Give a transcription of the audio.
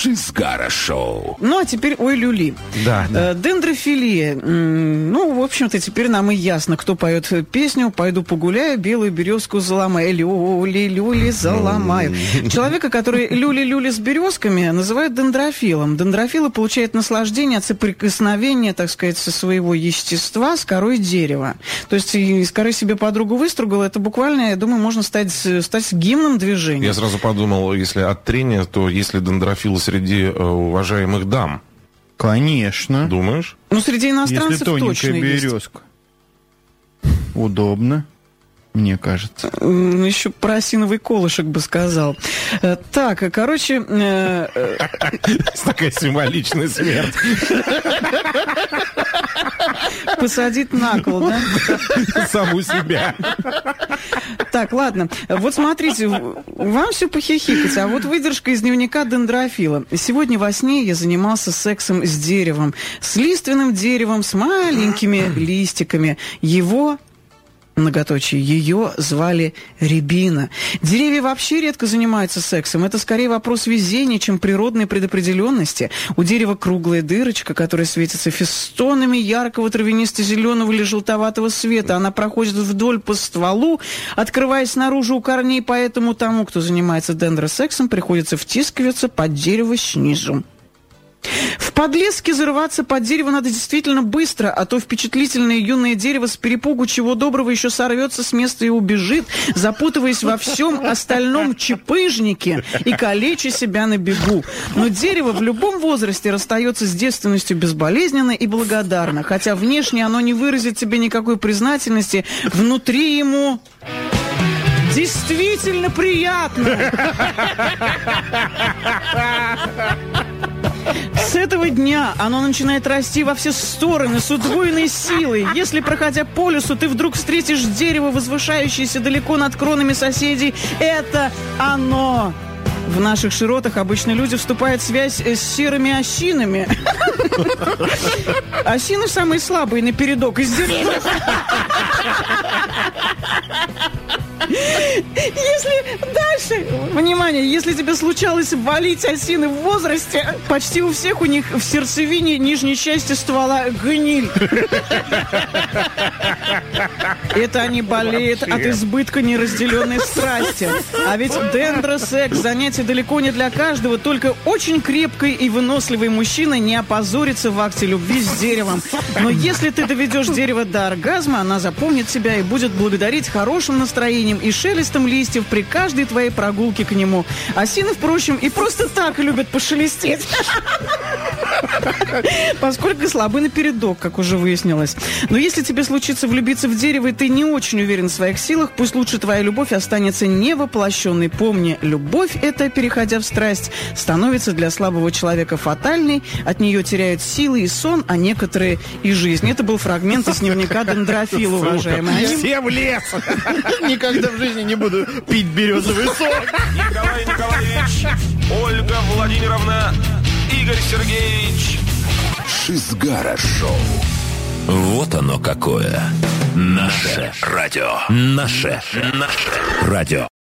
Шизгара Шоу. Ну, а теперь ой, люли. Да. Дендрофилия. Ну, в общем-то, теперь нам и ясно, кто поет песню «Пойду погуляю, белую березку заломаю». Люли-люли заломаю. Человека, который люли-люли с березками, называют дендрофилом. Дендрофилы получают наслаждение от соприкосновения, так сказать, со своего естества с корой дерева. То есть из коры себе подругу выстругал, это буквально, я думаю, можно стать гимном движения. Я сразу подумал, если от трения, то есть ли дендрофилы среди уважаемых дам? Конечно. Думаешь? Ну, среди иностранцев если тоненькая точно есть. березка. Удобно, мне кажется. Еще про осиновый колышек бы сказал. Так, короче... Такая символичная смерть. Посадить на кол, да? Саму себя. Так, ладно. Вот смотрите, вам все похихикать, а вот выдержка из дневника дендрофила. Сегодня во сне я занимался сексом с деревом, с лиственным деревом, с маленькими листиками. Его... Многоточие. Ее звали Рябина. Деревья вообще редко занимаются сексом. Это скорее вопрос везения, чем природной предопределенности. У дерева круглая дырочка, которая светится фестонами яркого травянисто-зеленого или желтоватого света. Она проходит вдоль по стволу, открываясь снаружи у корней, поэтому тому, кто занимается дендросексом, приходится втискиваться под дерево снизу. В подлеске зарываться под дерево надо действительно быстро, а то впечатлительное юное дерево с перепугу чего доброго еще сорвется с места и убежит, запутываясь во всем остальном чепыжнике и калеча себя на бегу. Но дерево в любом возрасте расстается с девственностью безболезненно и благодарно, хотя внешне оно не выразит тебе никакой признательности, внутри ему... Действительно приятно! С этого дня оно начинает расти во все стороны с удвоенной силой. Если, проходя по лесу, ты вдруг встретишь дерево, возвышающееся далеко над кронами соседей, это оно! В наших широтах обычно люди вступают в связь с серыми осинами. Осины самые слабые напередок из деревьев. Если дальше, внимание, если тебе случалось валить осины в возрасте, почти у всех у них в сердцевине нижней части ствола гниль. Это они болеют от избытка неразделенной страсти. А ведь дендросекс занятие далеко не для каждого, только очень крепкий и выносливый мужчина не опозорится в акте любви с деревом. Но если ты доведешь дерево до оргазма, она запомнит тебя и будет благодарить хорошим настроением и шелестом листьев при каждой твоей прогулке к нему. Осины, впрочем, и просто так любят пошелестеть. Поскольку слабы напередок, как уже выяснилось. Но если тебе случится влюбиться в дерево, и ты не очень уверен в своих силах, пусть лучше твоя любовь останется невоплощенной. Помни, любовь эта, переходя в страсть, становится для слабого человека фатальной, от нее теряют силы и сон, а некоторые и жизнь. Это был фрагмент из дневника дендрофила, уважаемые. Все в лес! Никогда в жизни не буду пить березовый сок. Николай Николаевич, Ольга Владимировна, Игорь Сергеевич. Шизгара Шоу. Вот оно какое. Наше радио. Наше радио.